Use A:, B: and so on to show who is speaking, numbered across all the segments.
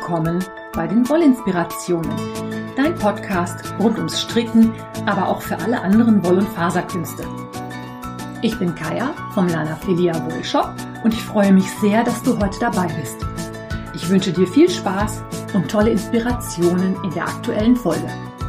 A: willkommen bei den Wollinspirationen, dein Podcast rund ums Stricken, aber auch für alle anderen Woll- und Faserkünste. Ich bin Kaya vom Lana Filia Wollshop und ich freue mich sehr, dass du heute dabei bist. Ich wünsche dir viel Spaß und tolle Inspirationen in der aktuellen Folge.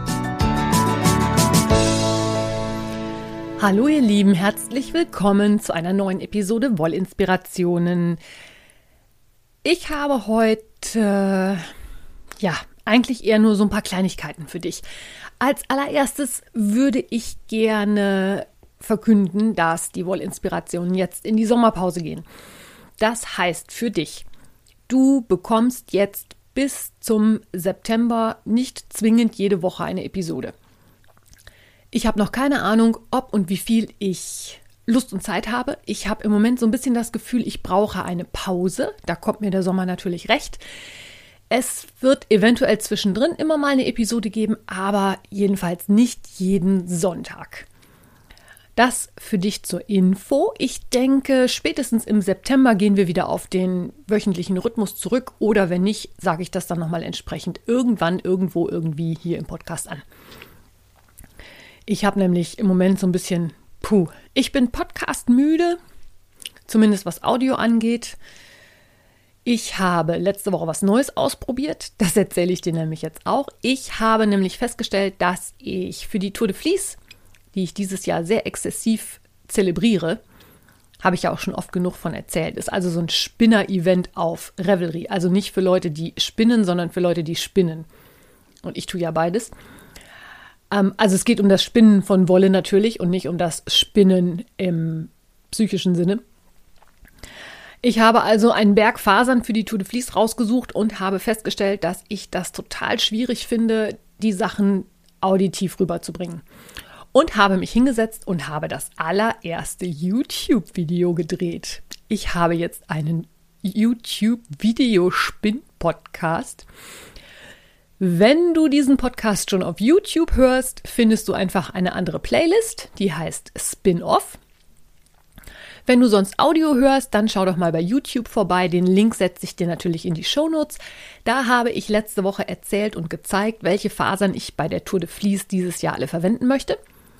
A: Hallo ihr Lieben, herzlich willkommen zu einer neuen Episode Wollinspirationen. Ich habe heute, eigentlich eher nur so ein paar Kleinigkeiten für dich. Als allererstes würde ich gerne verkünden, dass die Wollinspirationen jetzt in die Sommerpause gehen. Das heißt für dich, du bekommst jetzt bis zum September nicht zwingend jede Woche eine Episode. Ich habe noch keine Ahnung, ob und wie viel ich Lust und Zeit habe. Ich habe im Moment so ein bisschen das Gefühl, ich brauche eine Pause. Da kommt mir der Sommer natürlich recht. Es wird eventuell zwischendrin immer mal eine Episode geben, aber jedenfalls nicht jeden Sonntag. Das für dich zur Info. Ich denke, spätestens im September gehen wir wieder auf den wöchentlichen Rhythmus zurück. Oder wenn nicht, sage ich das dann nochmal entsprechend irgendwann, irgendwo, irgendwie hier im Podcast an. Ich habe nämlich im Moment so ein bisschen, ich bin podcastmüde, zumindest was Audio angeht. Ich habe letzte Woche was Neues ausprobiert, das erzähle ich dir nämlich jetzt auch. Ich habe nämlich festgestellt, dass ich für die Tour de Vlies, die ich dieses Jahr sehr exzessiv zelebriere, habe ich ja auch schon oft genug von erzählt, ist also so ein Spinner-Event auf Ravelry. Also nicht für Leute, die spinnen, sondern für Leute, die spinnen. Und ich tue ja beides. Also es geht um das Spinnen von Wolle natürlich und nicht um das Spinnen im psychischen Sinne. Ich habe also einen Berg Fasern für die Tour de Vlies rausgesucht und habe festgestellt, dass ich das total schwierig finde, die Sachen auditiv rüberzubringen. Und habe mich hingesetzt und habe das allererste YouTube-Video gedreht. Ich habe jetzt einen YouTube-Videospinn-Podcast. Wenn du diesen Podcast schon auf YouTube hörst, findest du einfach eine andere Playlist, die heißt Spin-Off. Wenn du sonst Audio hörst, dann schau doch mal bei YouTube vorbei. Den Link setze ich dir natürlich in die Shownotes. Da habe ich letzte Woche erzählt und gezeigt, welche Fasern ich bei der Tour de Vlies dieses Jahr alle verwenden möchte.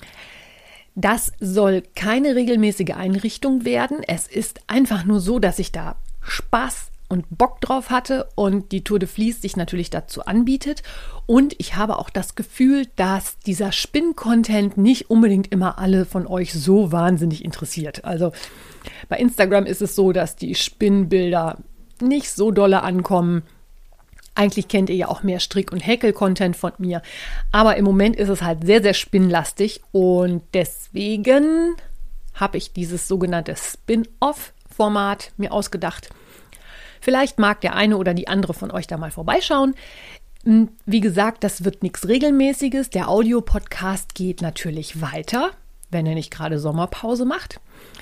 A: Das soll keine regelmäßige Einrichtung werden. Es ist einfach nur so, dass ich da Spaß und Bock drauf hatte und die Tour de Vlies sich natürlich dazu anbietet. Und ich habe auch das Gefühl, dass dieser Spinn-Content nicht unbedingt immer alle von euch so wahnsinnig interessiert. Also bei Instagram ist es so, dass die Spinnbilder nicht so dolle ankommen. Eigentlich kennt ihr ja auch mehr Strick- und Häkel-Content von mir. Aber im Moment ist es halt sehr, sehr spinnlastig. Und deswegen habe ich dieses sogenannte Spin-Off-Format mir ausgedacht. Vielleicht mag der eine oder die andere von euch da mal vorbeischauen. Wie gesagt, das wird nichts Regelmäßiges. Der Audio-Podcast geht natürlich weiter, wenn er nicht gerade Sommerpause macht.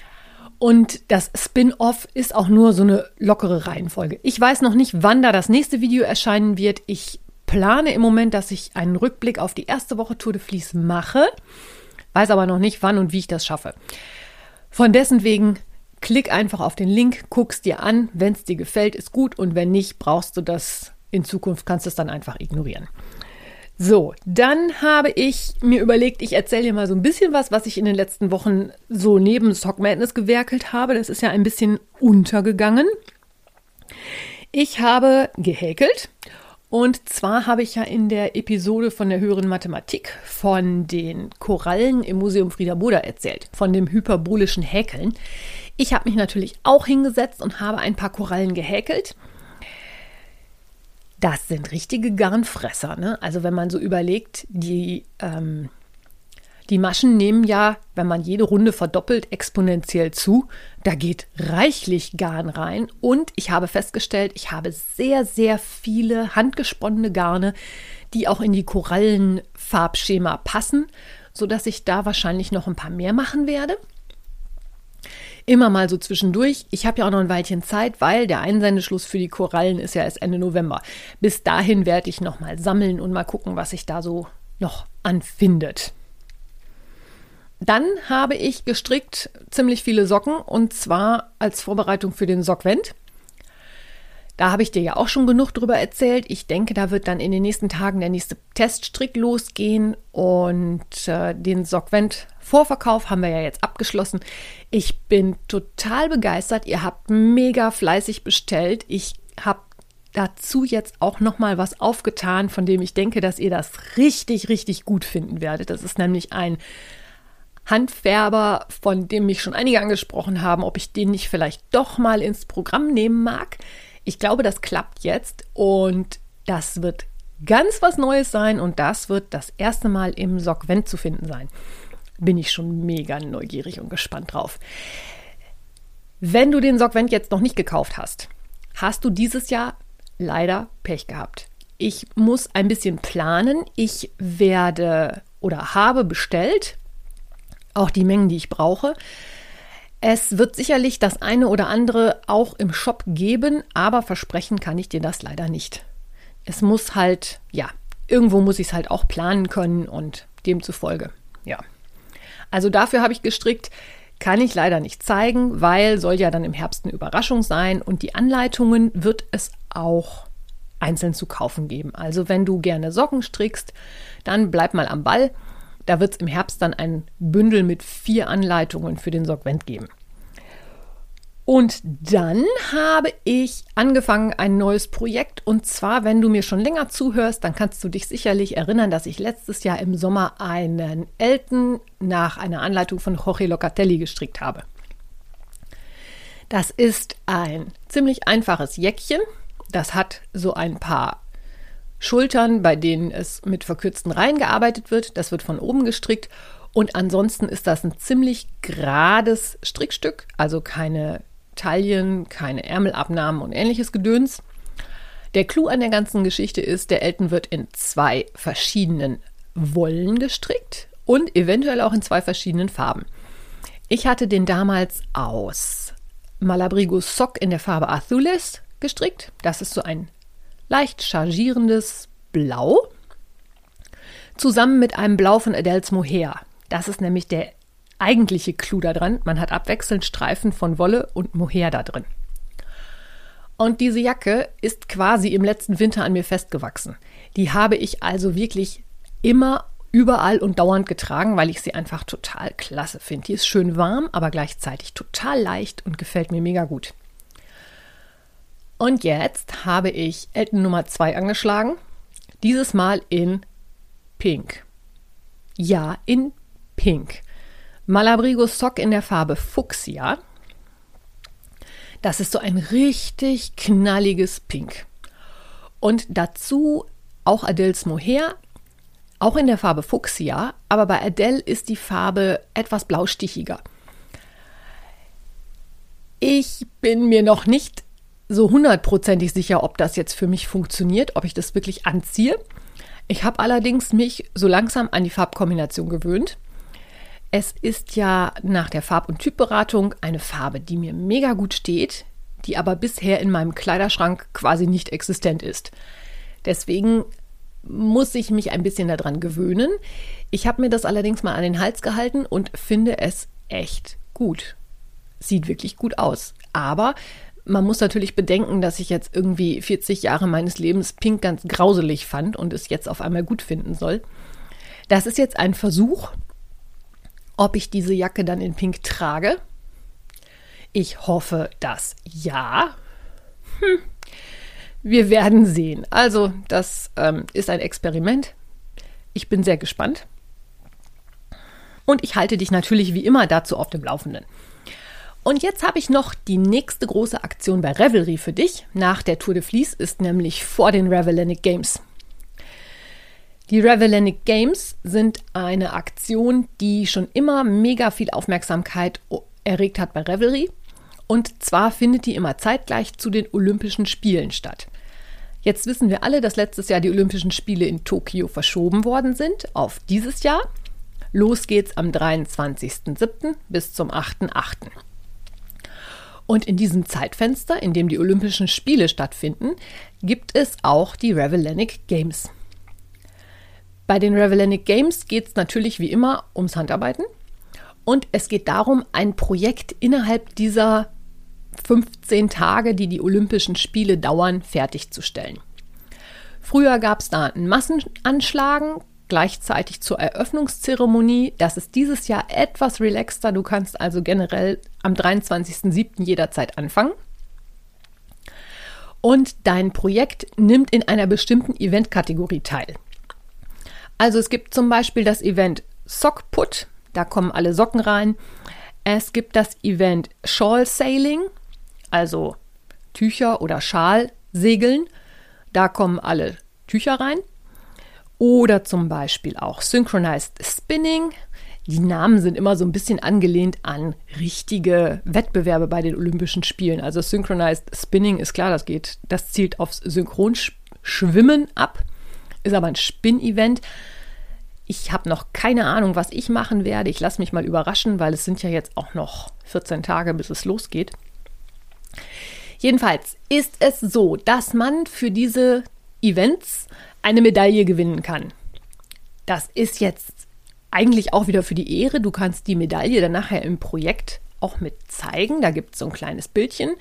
A: Und das Spin-Off ist auch nur so eine lockere Reihenfolge. Ich weiß noch nicht, wann da das nächste Video erscheinen wird. Ich plane im Moment, dass ich einen Rückblick auf die erste Woche Tour de Vlies mache. Weiß aber noch nicht, wann und wie ich das schaffe. Von dessen wegen klick einfach auf den Link, guck's dir an. Wenn es dir gefällt, ist gut. Und wenn nicht, brauchst du das in Zukunft, kannst du es dann einfach ignorieren. So, dann habe ich mir überlegt, ich erzähle dir mal so ein bisschen was ich in den letzten Wochen so neben Sock Madness gewerkelt habe. Das ist ja ein bisschen untergegangen. Ich habe gehäkelt. Und zwar habe ich ja in der Episode von der höheren Mathematik von den Korallen im Museum Frieda Boder erzählt, von dem hyperbolischen Häkeln. Ich habe mich natürlich auch hingesetzt und habe ein paar Korallen gehäkelt. Das sind richtige Garnfresser, ne? Also wenn man so überlegt, die Maschen nehmen ja, wenn man jede Runde verdoppelt, exponentiell zu. Da geht reichlich Garn rein. Und ich habe festgestellt, ich habe sehr, sehr viele handgesponnene Garne, die auch in die Korallenfarbschema passen, sodass ich da wahrscheinlich noch ein paar mehr machen werde. Immer mal so zwischendurch. Ich habe ja auch noch ein Weilchen Zeit, weil der Einsendeschluss für die Korallen ist ja erst Ende November. Bis dahin werde ich noch mal sammeln und mal gucken, was sich da so noch anfindet. Dann habe ich gestrickt ziemlich viele Socken und zwar als Vorbereitung für den Sockvent. Da habe ich dir ja auch schon genug drüber erzählt. Ich denke, da wird dann in den nächsten Tagen der nächste Teststrick losgehen und den Sockvent-Vorverkauf haben wir ja jetzt abgeschlossen. Ich bin total begeistert. Ihr habt mega fleißig bestellt. Ich habe dazu jetzt auch nochmal was aufgetan, von dem ich denke, dass ihr das richtig, richtig gut finden werdet. Das ist nämlich ein Handfärber, von dem mich schon einige angesprochen haben, ob ich den nicht vielleicht doch mal ins Programm nehmen mag. Ich glaube, das klappt jetzt und das wird ganz was Neues sein und das wird das erste Mal im Sockvent zu finden sein. Bin ich schon mega neugierig und gespannt drauf. Wenn du den Sockvent jetzt noch nicht gekauft hast, hast du dieses Jahr leider Pech gehabt. Ich muss ein bisschen planen. Ich werde oder habe bestellt, auch die Mengen, die ich brauche. Es wird sicherlich das eine oder andere auch im Shop geben, aber versprechen kann ich dir das leider nicht. Es muss halt, ja, irgendwo muss ich es halt auch planen können und demzufolge, ja. Also dafür habe ich gestrickt, kann ich leider nicht zeigen, weil soll ja dann im Herbst eine Überraschung sein und die Anleitungen wird es auch einzeln zu kaufen geben. Also wenn du gerne Socken strickst, dann bleib mal am Ball. Da wird es im Herbst dann ein Bündel mit 4 Anleitungen für den Sockvent geben. Und dann habe ich angefangen ein neues Projekt. Und zwar, wenn du mir schon länger zuhörst, dann kannst du dich sicherlich erinnern, dass ich letztes Jahr im Sommer einen Elton nach einer Anleitung von Jorge Locatelli gestrickt habe. Das ist ein ziemlich einfaches Jäckchen. Das hat so ein paar Schultern, bei denen es mit verkürzten Reihen gearbeitet wird. Das wird von oben gestrickt und ansonsten ist das ein ziemlich gerades Strickstück, also keine Taillen, keine Ärmelabnahmen und ähnliches Gedöns. Der Clou an der ganzen Geschichte ist, der Elton wird in 2 verschiedenen Wollen gestrickt und eventuell auch in 2 verschiedenen Farben. Ich hatte den damals aus Malabrigo Sock in der Farbe Azules gestrickt. Das ist so ein leicht chargierendes Blau, zusammen mit einem Blau von Adele's Mohair. Das ist nämlich der eigentliche Clou da dran. Man hat abwechselnd Streifen von Wolle und Mohair da drin. Und diese Jacke ist quasi im letzten Winter an mir festgewachsen. Die habe ich also wirklich immer, überall und dauernd getragen, weil ich sie einfach total klasse finde. Die ist schön warm, aber gleichzeitig total leicht und gefällt mir mega gut. Und jetzt habe ich Elton Nummer 2 angeschlagen, dieses Mal in Pink. Ja, in Pink. Malabrigo Sock in der Farbe Fuchsia. Das ist so ein richtig knalliges Pink. Und dazu auch Adele's Mohair, auch in der Farbe Fuchsia, aber bei Adele ist die Farbe etwas blaustichiger. Ich bin mir noch nicht so 100%ig sicher, ob das jetzt für mich funktioniert, ob ich das wirklich anziehe. Ich habe allerdings mich so langsam an die Farbkombination gewöhnt. Es ist ja nach der Farb- und Typberatung eine Farbe, die mir mega gut steht, die aber bisher in meinem Kleiderschrank quasi nicht existent ist. Deswegen muss ich mich ein bisschen daran gewöhnen. Ich habe mir das allerdings mal an den Hals gehalten und finde es echt gut. Sieht wirklich gut aus. Aber man muss natürlich bedenken, dass ich jetzt irgendwie 40 Jahre meines Lebens Pink ganz grauselig fand und es jetzt auf einmal gut finden soll. Das ist jetzt ein Versuch, ob ich diese Jacke dann in Pink trage. Ich hoffe, dass ja. Wir werden sehen. Also, das ist ein Experiment. Ich bin sehr gespannt. Und ich halte dich natürlich wie immer dazu auf dem Laufenden. Und jetzt habe ich noch die nächste große Aktion bei Ravelry für dich. Nach der Tour de Vlies ist nämlich vor den Ravelinic Games. Die Ravelinic Games sind eine Aktion, die schon immer mega viel Aufmerksamkeit erregt hat bei Ravelry. Und zwar findet die immer zeitgleich zu den Olympischen Spielen statt. Jetzt wissen wir alle, dass letztes Jahr die Olympischen Spiele in Tokio verschoben worden sind auf dieses Jahr. Los geht's am 23.07. bis zum 8.08. Und in diesem Zeitfenster, in dem die Olympischen Spiele stattfinden, gibt es auch die Ravelinic Games. Bei den Ravelinic Games geht es natürlich wie immer ums Handarbeiten. Und es geht darum, ein Projekt innerhalb dieser 15 Tage, die die Olympischen Spiele dauern, fertigzustellen. Früher gab es da ein Massenanschlagen, gleichzeitig zur Eröffnungszeremonie. Das ist dieses Jahr etwas relaxter. Du kannst also generell am 23.07. jederzeit anfangen. Und dein Projekt nimmt in einer bestimmten Eventkategorie teil. Also es gibt zum Beispiel das Event Sock Put, da kommen alle Socken rein. Es gibt das Event Shawl Sailing, also Tücher oder Schal segeln. Da kommen alle Tücher rein. Oder zum Beispiel auch Synchronized Spinning. Die Namen sind immer so ein bisschen angelehnt an richtige Wettbewerbe bei den Olympischen Spielen. Also Synchronized Spinning ist klar, das zielt aufs Synchronschwimmen ab. Ist aber ein Spin-Event. Ich habe noch keine Ahnung, was ich machen werde. Ich lasse mich mal überraschen, weil es sind ja jetzt auch noch 14 Tage, bis es losgeht. Jedenfalls ist es so, dass man für diese Events eine Medaille gewinnen kann. Das ist jetzt eigentlich auch wieder für die Ehre. Du kannst die Medaille dann nachher im Projekt auch mit zeigen. Da gibt es so ein kleines Bildchen.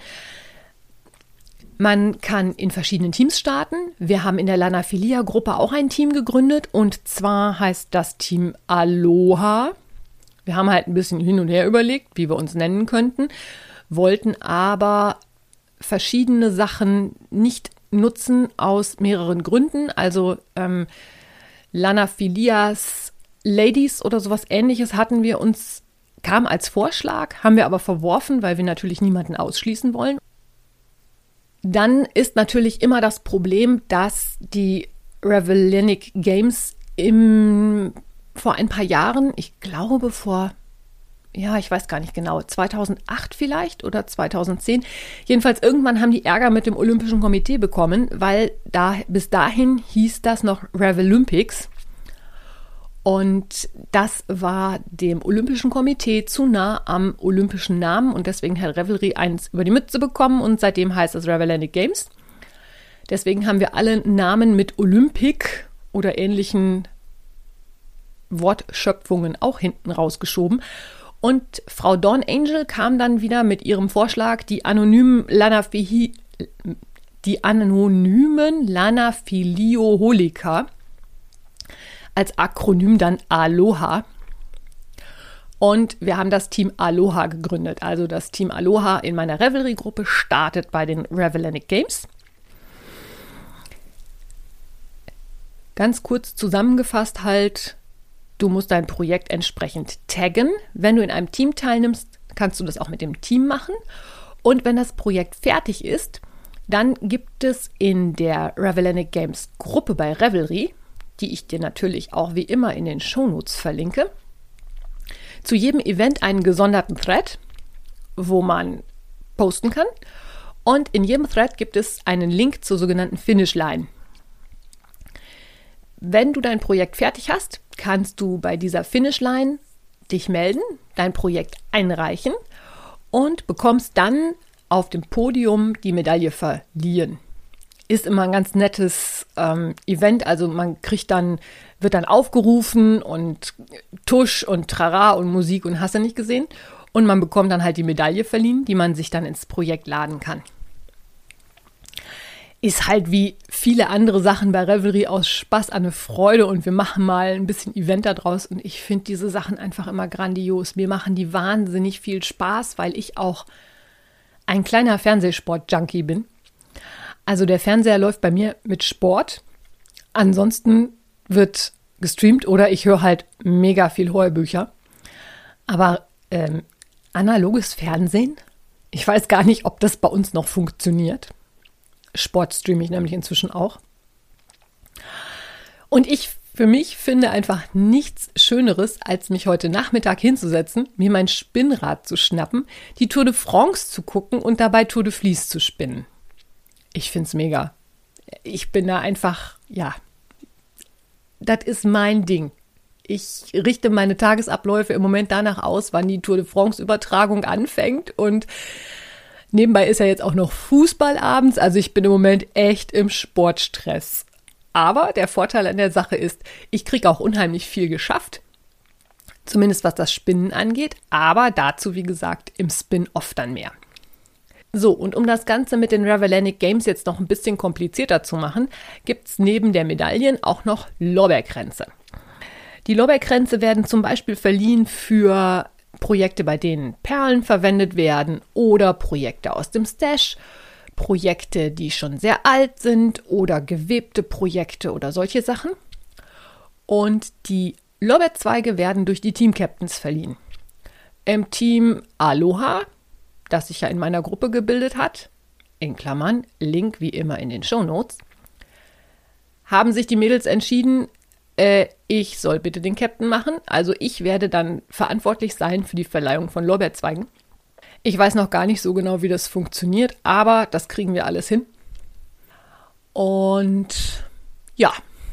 A: Man kann in verschiedenen Teams starten. Wir haben in der Lanafilia-Gruppe auch ein Team gegründet und zwar heißt das Team Aloha. Wir haben halt ein bisschen hin und her überlegt, wie wir uns nennen könnten, wollten aber verschiedene Sachen nicht nutzen aus mehreren Gründen. Also Lanafilias Ladies oder sowas Ähnliches kam als Vorschlag, haben wir aber verworfen, weil wir natürlich niemanden ausschließen wollen. Dann ist natürlich immer das Problem, dass die Ravelinic Games vor ein paar Jahren, ich glaube ich weiß gar nicht genau, 2008 vielleicht oder 2010. Jedenfalls irgendwann haben die Ärger mit dem Olympischen Komitee bekommen, weil bis dahin hieß das noch Ravelympics. Und das war dem Olympischen Komitee zu nah am olympischen Namen und deswegen hat Ravelry eins über die Mütze bekommen und seitdem heißt es Ravelinic Games. Deswegen haben wir alle Namen mit Olympic oder ähnlichen Wortschöpfungen auch hinten rausgeschoben. Und Frau Dawn Angel kam dann wieder mit ihrem Vorschlag, die anonymen Lanafilioholiker als Akronym dann Aloha. Und wir haben das Team Aloha gegründet. Also das Team Aloha in meiner Ravelry-Gruppe startet bei den Ravelinic Games. Ganz kurz zusammengefasst halt, du musst dein Projekt entsprechend taggen. Wenn du in einem Team teilnimmst, kannst du das auch mit dem Team machen. Und wenn das Projekt fertig ist, dann gibt es in der Ravelinic Games Gruppe bei Ravelry, die ich dir natürlich auch wie immer in den Shownotes verlinke, zu jedem Event einen gesonderten Thread, wo man posten kann. Und in jedem Thread gibt es einen Link zur sogenannten Finishline. Wenn du dein Projekt fertig hast, kannst du bei dieser Finishline dich melden, dein Projekt einreichen und bekommst dann auf dem Podium die Medaille verliehen. Ist immer ein ganz nettes Event, also man wird dann aufgerufen und Tusch und Trara und Musik und hast du nicht gesehen und man bekommt dann halt die Medaille verliehen, die man sich dann ins Projekt laden kann. Ist halt wie viele andere Sachen bei Ravelry aus Spaß an eine Freude und wir machen mal ein bisschen Event da draus und ich finde diese Sachen einfach immer grandios. Mir machen die wahnsinnig viel Spaß, weil ich auch ein kleiner Fernsehsport-Junkie bin. Also der Fernseher läuft bei mir mit Sport, ansonsten wird gestreamt oder ich höre halt mega viel Hörbücher. Aber analoges Fernsehen, ich weiß gar nicht, ob das bei uns noch funktioniert. Sport streame ich nämlich inzwischen auch. Und ich für mich finde einfach nichts Schöneres, als mich heute Nachmittag hinzusetzen, mir mein Spinnrad zu schnappen, die Tour de France zu gucken und dabei Tour de Vlies zu spinnen. Ich finde es mega. Ich bin da einfach, das ist mein Ding. Ich richte meine Tagesabläufe im Moment danach aus, wann die Tour de France-Übertragung anfängt und nebenbei ist ja jetzt auch noch Fußball abends, also ich bin im Moment echt im Sportstress. Aber der Vorteil an der Sache ist, ich kriege auch unheimlich viel geschafft, zumindest was das Spinnen angeht, aber dazu, wie gesagt, im Spin-Off dann mehr. So, und um das Ganze mit den Ravelanic Games jetzt noch ein bisschen komplizierter zu machen, gibt es neben der Medaillen auch noch Lorbeerkränze. Die Lorbeerkränze werden zum Beispiel verliehen für Projekte, bei denen Perlen verwendet werden oder Projekte aus dem Stash, Projekte, die schon sehr alt sind oder gewebte Projekte oder solche Sachen. Und die Lorbeerzweige werden durch die Team-Captains verliehen. Im Team Aloha, das sich ja in meiner Gruppe gebildet hat, in Klammern, Link wie immer in den Shownotes, haben sich die Mädels entschieden, ich soll bitte den Captain machen. Also ich werde dann verantwortlich sein für die Verleihung von Lorbeerzweigen. Ich weiß noch gar nicht so genau, wie das funktioniert, aber das kriegen wir alles hin. Und ja.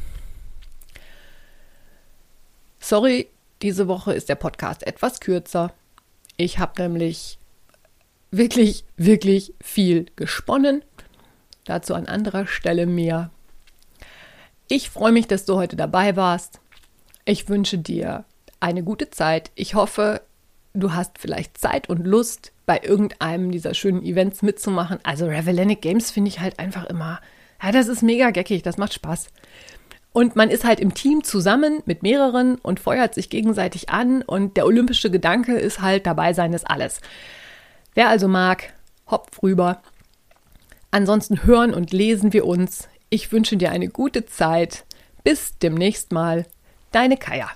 A: Sorry, diese Woche ist der Podcast etwas kürzer. Ich habe nämlich wirklich, wirklich viel gesponnen. Dazu an anderer Stelle mehr. Ich freue mich, dass du heute dabei warst. Ich wünsche dir eine gute Zeit. Ich hoffe, du hast vielleicht Zeit und Lust, bei irgendeinem dieser schönen Events mitzumachen. Also Ravelanic Games finde ich halt einfach immer, ja, das ist mega geckig, das macht Spaß. Und man ist halt im Team zusammen mit mehreren und feuert sich gegenseitig an. Und der olympische Gedanke ist halt, dabei sein ist alles. Wer also mag, hopf rüber. Ansonsten hören und lesen wir uns. Ich wünsche dir eine gute Zeit. Bis demnächst mal. Deine Kaja.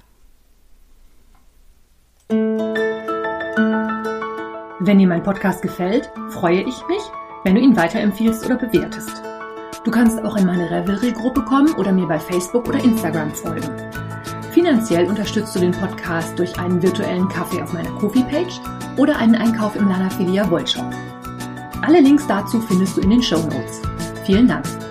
B: Wenn dir mein Podcast gefällt, freue ich mich, wenn du ihn weiterempfiehlst oder bewertest. Du kannst auch in meine Revelry-Gruppe kommen oder mir bei Facebook oder Instagram folgen. Finanziell unterstützt du den Podcast durch einen virtuellen Kaffee auf meiner Ko-fi-Page oder einen Einkauf im Lana Filia Wollshop. Alle Links dazu findest du in den Shownotes. Vielen Dank.